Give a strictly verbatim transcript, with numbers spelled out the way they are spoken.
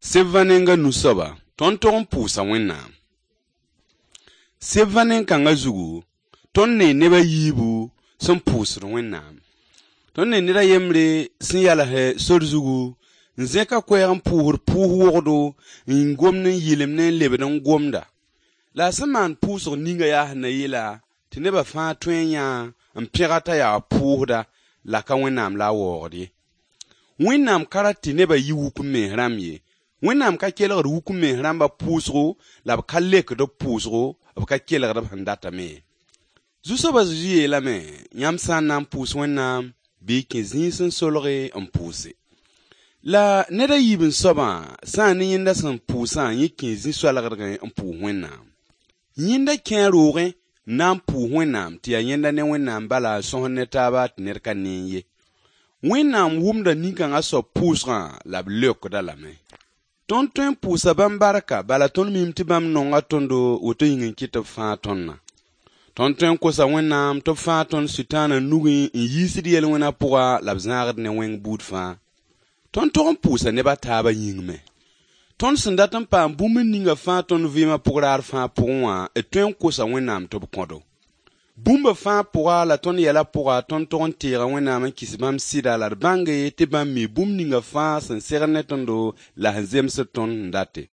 Sevanenga nusoba, ton ton pusa wennam. Sevanen kanga zugu, ton ne neba yibu, son pusur wennam. Ton ne nira yemre, sin yala he sor zugu, nzeka kweran puhur puhu wodo, ngomnen yilemnen lebedan gomda. La seman pusur ninga ya na yela, tineba fa twenya, mpirata ya puhda, la ka wennam la wodi. Wennam karati neba yiwu kume ramye. Wennam ka kelgr wukume ramba pusgo la ka lek do pusgo ka kelgr bandata me zuso ba zuye la me yam san nam pus wennam bi kezin sun solore en puse la neda yibin soba san ni yinda san pusa yi kezin solagr en pu wennam yinda ken roge nam pu wennam ti yinda ne wennam bala so neta ba tner kan ye wennam wumda ninka ngaso pusga la lek da la me ton ton pusa bam baraka bala ton mim ti bam nonga tondo woto yingin kita fa tonna ton ton ko sa wennam to fa ton sitana nugi in yisidi yel wena puga labzangad ne weng bud fa ton ton pusa ne bataba yingme ton sindatan pa bumin ninga fa ton vima pugrar fa puwa e ton ko sa wennam to kodo bumba fa puga la ton yela puga ton ton tira wennam kisbam sida la bange te bam mi bum ninga fa sen serne tondo la hanzem se ton ndate